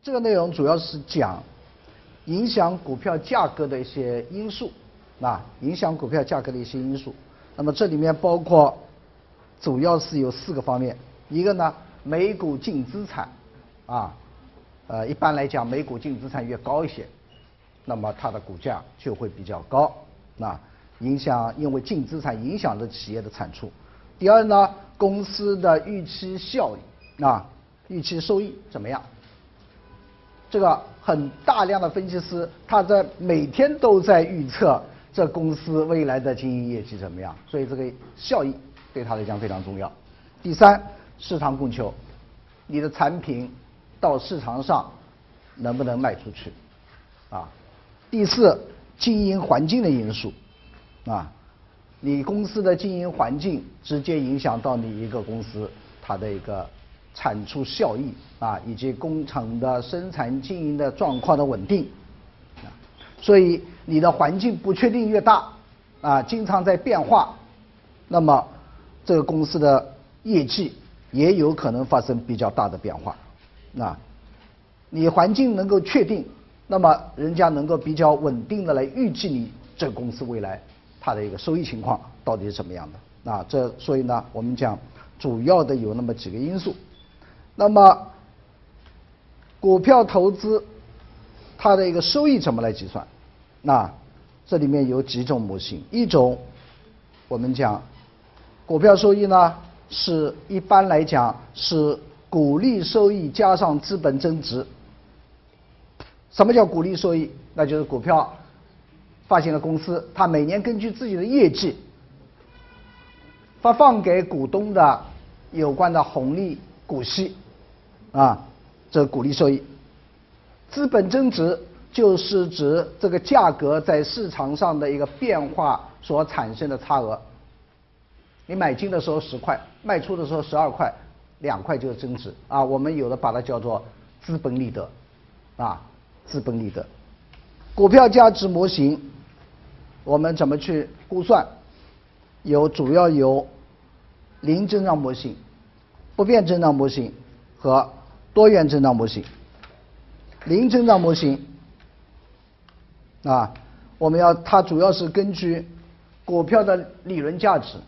这个内容主要是讲影响股票价格的一些因素，影响股票价格的一些因素。那么这里面包括主要是有4个方面，一个呢每股净资产，一般来讲每股净资产越高一些，那么它的股价就会比较高，因为净资产影响着企业的产出。第二呢，公司的预期效益，预期收益怎么样？这个很大量的分析师，他在每天都在预测这公司未来的经营业绩怎么样，所以这个效益对他来讲非常重要。第三，市场供求，你的产品到市场上能不能卖出去？第四，经营环境的因素，你公司的经营环境直接影响到你一个公司它的一个产出效益以及工厂的生产经营的状况的稳定。所以你的环境不确定越大，经常在变化，那么这个公司的业绩也有可能发生比较大的变化。你环境能够确定，那么人家能够比较稳定的来预计你这个公司未来它的一个收益情况到底是怎么样的。所以呢，我们讲主要的有那么几个因素。那么股票投资它的一个收益怎么来计算？这里面有几种模型。一种我们讲股票收益呢，是一般来讲是股利收益加上资本增值。什么叫股利收益？那就是股票发行的公司，它每年根据自己的业绩发放给股东的有关的红利股息，这股利收益。资本增值就是指这个价格在市场上的一个变化所产生的差额。你买进的时候10块，卖出的时候12块，2块就是增值我们有的把它叫做资本利得，资本利得。股票价值模型我们怎么去估算？主要有零增长模型、不变增长模型和多元增长模型。零增长模型它主要是根据股票的理论价值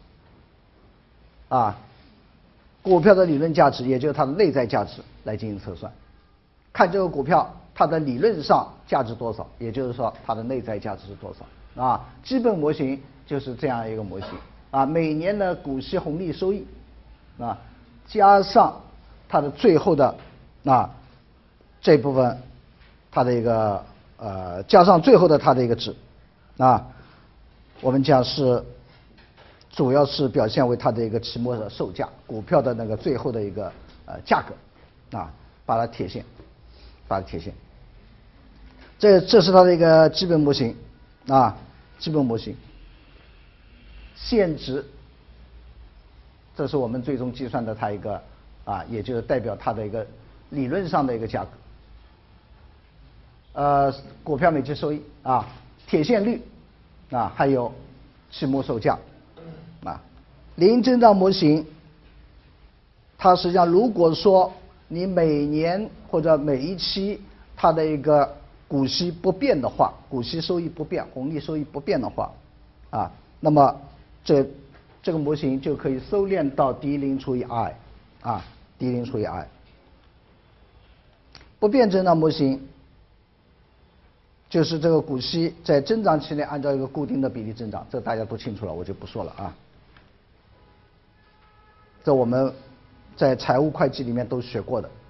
股票的理论价值，也就是它的内在价值来进行测算，看这个股票它的理论上价值多少，也就是说它的内在价值是多少基本模型就是这样一个模型每年的股息红利收益加上它的最后的这部分它的一个加上最后的它的一个值我们讲是主要是表现为它的一个期末的售价，股票的那个最后的一个价格把它贴现，这是它的一个基本模型基本模型。现值，这是我们最终计算的它一个也就是代表它的一个理论上的一个价格。股票每期收益贴现率还有期末售价零增长模型，它实际上如果说你每年或者每一期它的一个股息不变的话，股息收益不变，红利收益不变的话那么这个模型就可以收敛到 D0 除以 I D0 除以 I。 不变增长模型就是这个股息在增长期内按照一个固定的比例增长，这大家都清楚了，我就不说了这我们在财务会计里面都学过的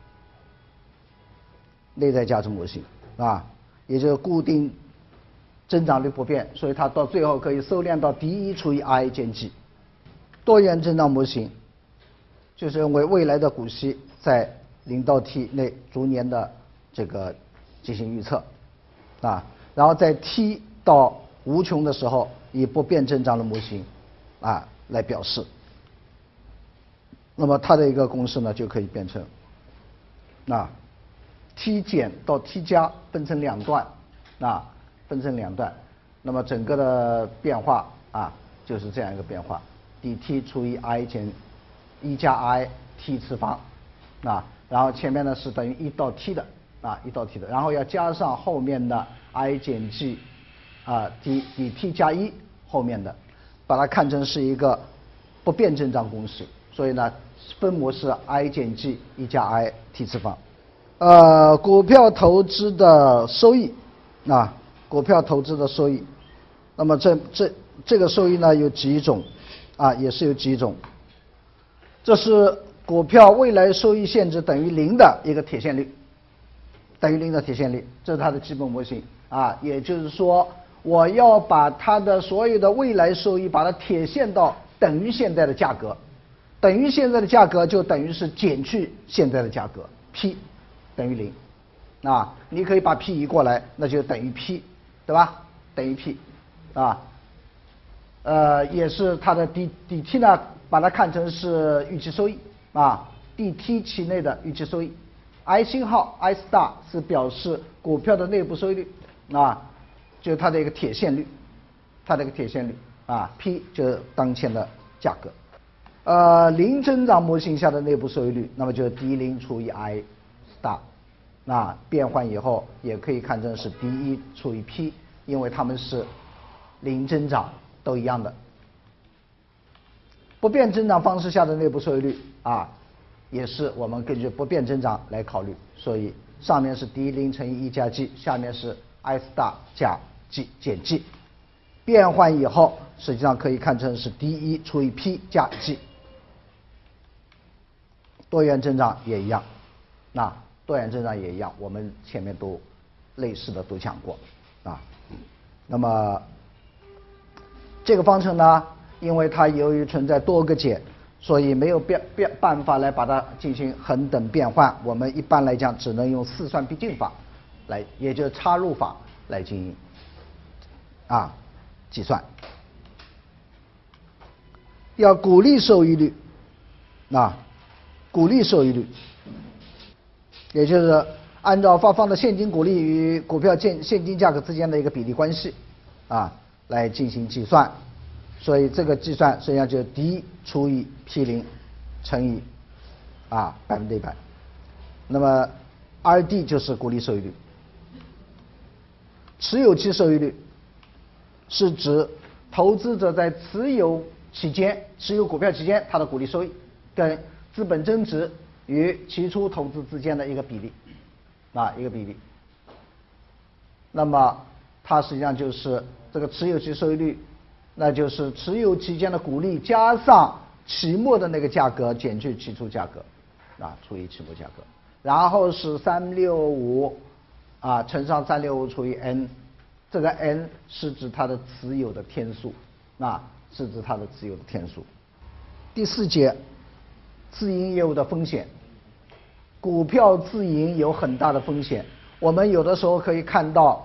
内在价值模型也就是固定增长率不变，所以它到最后可以收敛到 D1 除以 I 减 G。 多元增长模型就是认为未来的股息在0到 T 内逐年的这个进行预测然后在 T 到无穷的时候以不变增长的模型来表示。那么它的一个公式呢就可以变成T 减到 T 加分成2段那么整个的变化就是这样一个变化 dt 除以 I 减1加 I T 次方然后前面呢是等于1到 T 的一道题的，然后要加上后面的 I 减 G 抵 T 加1后面的，把它看成是一个不变增长公式，所以呢分模是 I 减 G 1加 I T 次方。股票投资的收益股票投资的收益，那么这个收益呢有几种也是有几种。这是股票未来收益现值等于0的一个贴现率，等于0的贴现率，这是它的基本模型也就是说我要把它的所有的未来收益把它贴现到等于现在的价格，等于现在的价格就等于是减去现在的价格 P 等于0你可以把 P 移过来，那就等于 P 对吧，等于 P 也是它的底 T 呢把它看成是预期收益底 T 期内的预期收益 I 星号 I star 是表示股票的内部收益率就是它的一个贴现率，它的一个贴现率P 就是当前的价格。零增长模型下的内部收益率，那么就是 D0 除以 I star， 变换以后也可以看成是 D1 除以 P， 因为它们是零增长，都一样的。不变增长方式下的内部收益率也是我们根据不变增长来考虑，所以上面是 D0 乘以1加 G， 下面是 I star 加 G 减 G， 变换以后实际上可以看成是 D1 除以 P 加 G。多元增长也一样，多元增长也一样，我们前面都类似的都讲过那么这个方程呢，因为它由于存在多个解，所以没有办法来把它进行恒等变换，我们一般来讲只能用四算必进法来，也就是插入法来进行计算。要股利收益率股利收益率，也就是按照发放的现金股利与股票现金价格之间的一个比例关系来进行计算，所以这个计算实际上就是 D 除以 P0 乘以100%，那么 RD 就是股利收益率。持有期收益率是指投资者在持有股票期间它的股利收益跟资本增值与期初投资之间的一个比例一个比例。那么它实际上就是这个持有期收益率，那就是持有期间的股利加上期末的那个价格减去期初价格除以期末价格，然后是365乘上365除以 n， 这个 n 是指它的持有的天数是指它的持有的天数。第4节自营业务的风险，股票自营有很大的风险，我们有的时候可以看到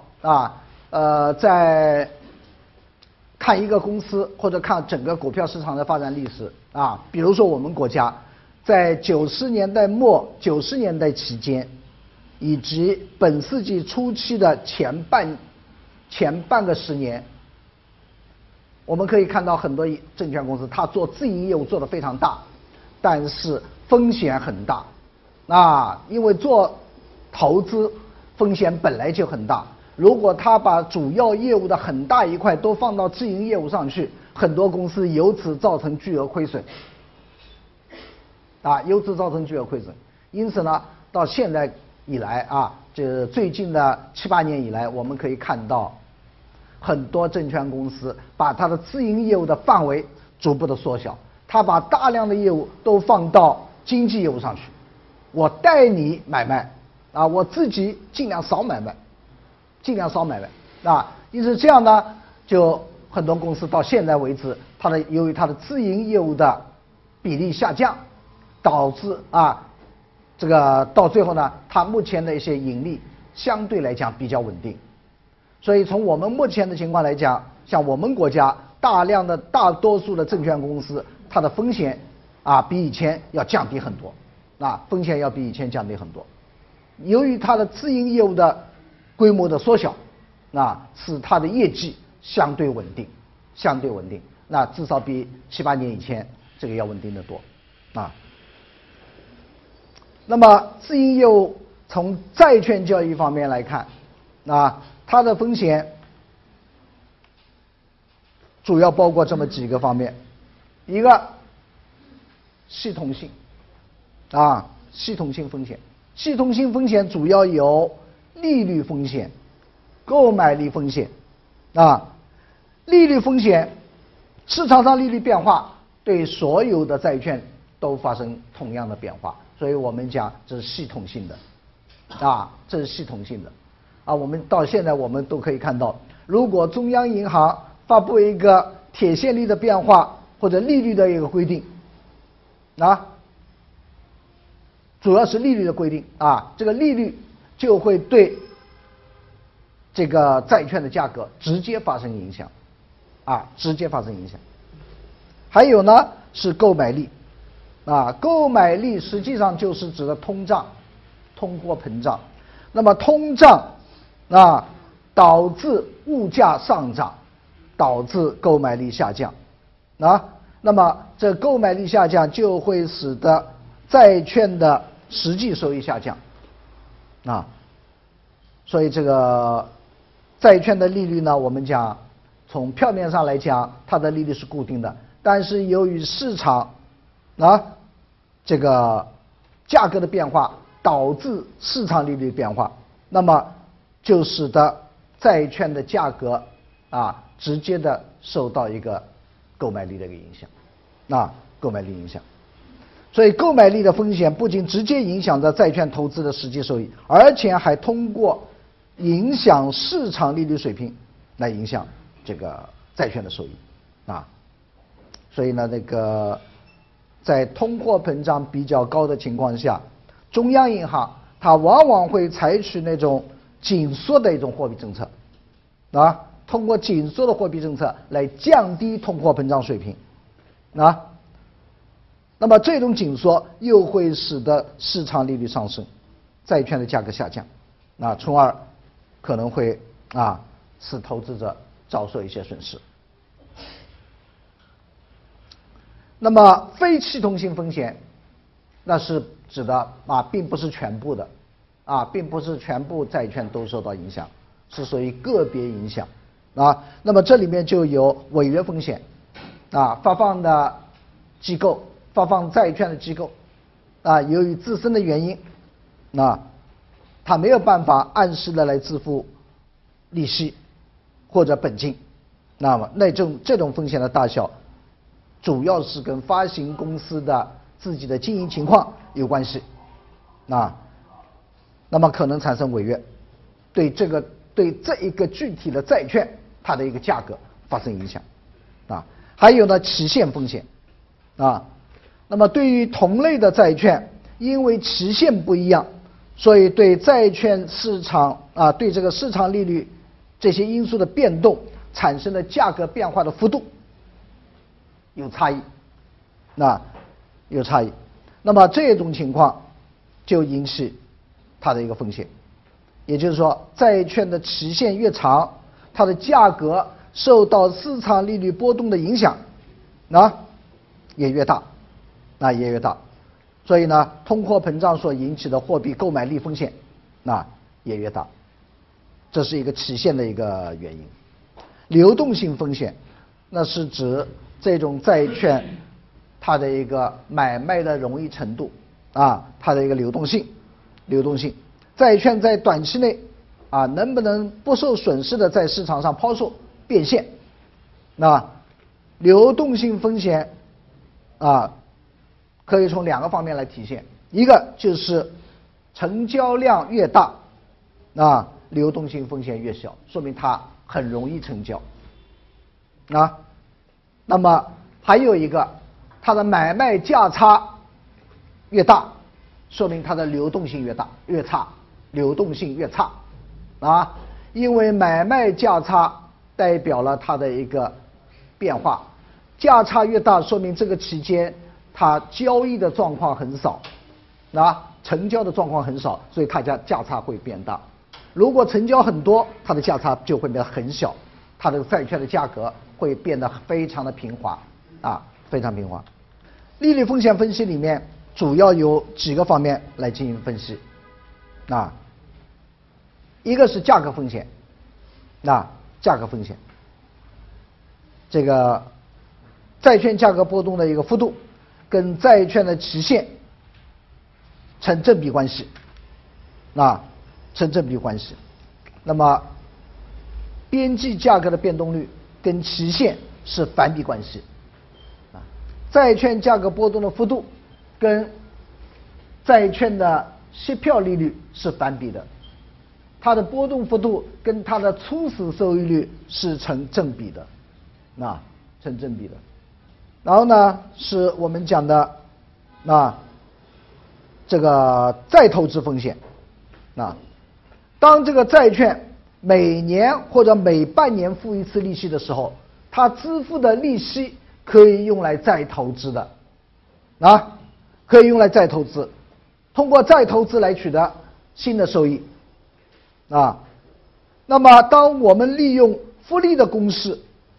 在看一个公司或者看整个股票市场的发展历史比如说我们国家在90年代末90年代期间以及本世纪初期的前半个10年，我们可以看到很多证券公司它做自营业务做得非常大，但是风险很大因为做投资风险本来就很大，如果他把主要业务的很大一块都放到自营业务上去，很多公司由此造成巨额亏损由此造成巨额亏损。因此呢，到现在以来这最近的7、8年以来，我们可以看到很多证券公司把它的自营业务的范围逐步的缩小，他把大量的业务都放到经纪业务上去，我代你买卖我自己尽量少买卖，因此这样呢，就很多公司到现在为止，由于它的自营业务的比例下降，导致这个到最后呢，它目前的一些盈利相对来讲比较稳定。所以从我们目前的情况来讲，像我们国家大多数的证券公司，它的风险比以前要降低很多风险要比以前降低很多。由于它的自营业务的规模的缩小使它的业绩相对稳定，至少比7、8年以前这个要稳定得多那么自营业务从债券交易方面来看，它的风险主要包括这么几个方面，一个系统性，系统性风险。系统性风险主要有利率风险、购买力风险，利率风险，市场上利率变化对所有的债券都发生同样的变化，所以我们讲这是系统性的，这是系统性的，我们到现在我们都可以看到，如果中央银行发布一个铁线率的变化或者利率的一个规定，主要是利率的规定，这个利率就会对这个债券的价格直接发生影响，直接发生影响。还有呢是购买力，购买力实际上就是指的通胀、通货膨胀。那么通胀导致物价上涨，导致购买力下降，那么这购买力下降就会使得债券的实际收益下降，所以这个债券的利率呢，我们讲从票面上来讲，它的利率是固定的，但是由于市场这个价格的变化导致市场利率变化，那么就使得债券的价格直接的受到一个购买力的一个影响，购买力影响。所以购买力的风险不仅直接影响着债券投资的实际收益，而且还通过影响市场利率水平来影响这个债券的收益，所以呢，在通货膨胀比较高的情况下，中央银行它往往会采取那种紧缩的一种货币政策，通过紧缩的货币政策来降低通货膨胀水平，那么这种紧缩又会使得市场利率上升，债券的价格下降，从而可能会使投资者遭受一些损失。那么非系统性风险，那是指的并不是全部的，并不是全部债券都受到影响，是属于个别影响，那么这里面就有违约风险，发放的机构。发放债券的机构，由于自身的原因，他没有办法按时的来支付利息或者本金，这种风险的大小，主要是跟发行公司的自己的经营情况有关系，那么可能产生违约，对这一个具体的债券它的一个价格发生影响，还有呢期限风险，那么对于同类的债券，因为期限不一样，所以对债券市场对这个市场利率这些因素的变动产生的价格变化的幅度有差异，有差异。那么这种情况就引起它的一个风险，也就是说，债券的期限越长，它的价格受到市场利率波动的影响也越大。也越大，所以呢，通货膨胀所引起的货币购买力风险也越大，这是一个期限的一个原因。流动性风险，那是指这种债券它的一个买卖的容易程度它的一个流动性，债券在短期内能不能不受损失的在市场上抛售变现，流动性风险可以从两个方面来体现，一个就是成交量越大，流动性风险越小，说明它很容易成交，那么还有一个，它的买卖价差越大，说明它的流动性越差，流动性越差，因为买卖价差代表了它的一个变化，价差越大，说明这个期间它交易的状况很少，成交的状况很少，所以它价差会变大。如果成交很多，它的价差就会变得很小，它的债券的价格会变得非常的平滑，非常平滑。利率风险分析里面主要有几个方面来进行分析， 啊，一个是价格风险，价格风险，这个债券价格波动的一个幅度跟债券的期限成正比关系，成正比关系。那么边际价格的变动率跟期限是反比关系，债券价格波动的幅度跟债券的息票利率是反比的，它的波动幅度跟它的初始收益率是成正比的，成正比的。然后呢，是我们讲的这个再投资风险，当这个债券每年或者每半年付一次利息的时候，它支付的利息可以用来再投资的，可以用来再投资，通过再投资来取得新的收益，那么当我们利用复利公式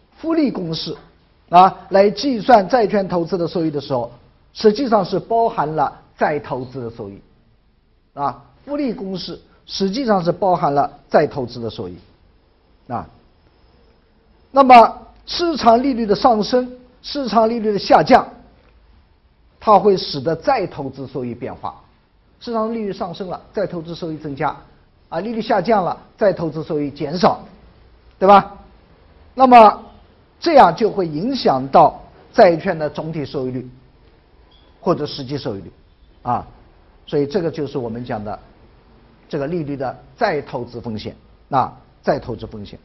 来计算债券投资的收益的时候，实际上是包含了再投资的收益，复利公式实际上是包含了再投资的收益，那么市场利率的上升，市场利率的下降，它会使得再投资收益变化。市场利率上升了，再投资收益增加，利率下降了，再投资收益减少，对吧？那么这样就会影响到债券的总体收益率或者实际收益率，所以这个就是我们讲的这个利率的再投资风险，再投资风险。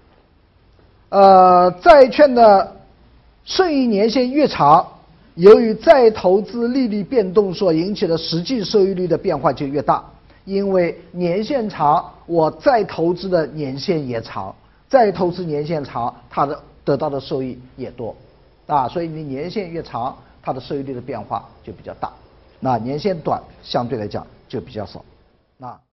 债券的顺益年限越长，由于再投资利率变动所引起的实际收益率的变化就越大，因为年限长，我再投资的年限也长，再投资年限长，它的得到的收益也多，所以你年限越长，它的收益率的变化就比较大，年限短相对来讲就比较少，